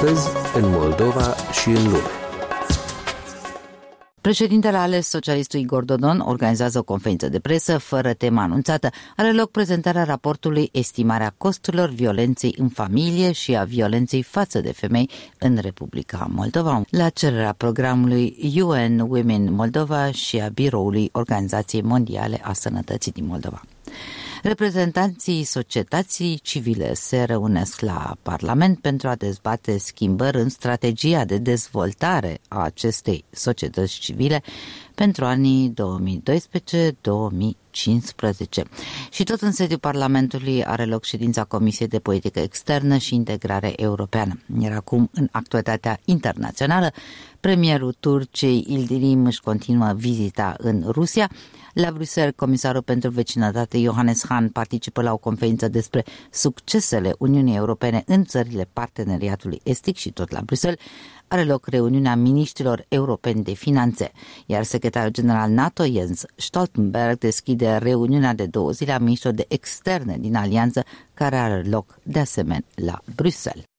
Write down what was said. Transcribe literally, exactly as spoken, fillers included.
Astăzi, în Moldova și în lume. Președintele ales socialistul Igor Dodon organizează o conferință de presă fără temă anunțată. Are loc prezentarea raportului Estimarea costurilor violenței în familie și a violenței față de femei în Republica Moldova, la cererea programului U N Women Moldova și a biroului Organizației Mondiale a Sănătății din Moldova. Reprezentanții societății civile se reunesc la Parlament pentru a dezbate schimbări în strategia de dezvoltare a acestei societăți civile pentru anii două mii doisprezece două mii cincisprezece. Și tot în sediul Parlamentului are loc ședința Comisiei de Politică Externă și Integrare Europeană. Iar acum, în actualitatea internațională, premierul Turciei Yildirim își continuă vizita în Rusia. La Bruxelles, comisarul pentru vecinătate Johannes Hahn participă la o conferință despre succesele Uniunii Europene în țările parteneriatului estic și tot la Bruxelles are loc reuniunea miniștrilor europeni de finanțe, iar secretarul general NATO Jens Stoltenberg deschide reuniunea de două zile a miniștrilor de externe din alianță care are loc de asemenea la Bruxelles.